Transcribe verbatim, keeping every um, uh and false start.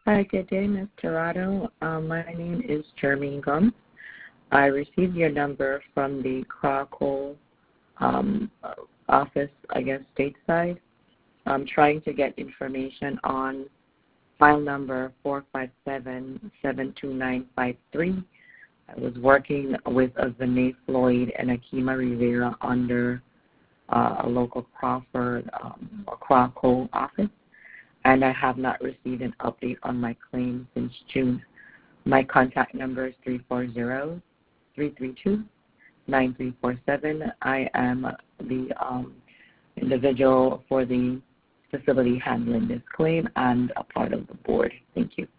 Hi, good day, Miz Tirado. Um, my name is Jermaine Gums. I received your number from the Krakow um, office, I guess, stateside. I'm trying to get information on file number four five seven, seven two nine five three. I was working with a Vinay Floyd and Akima Rivera under uh, a local Crawford um, or Krakow office, and I have not received an update on my claim since June. My contact number is three four zero, three three two, nine three four seven. I am the um, individual for the facility handling this claim and a part of the board. Thank you.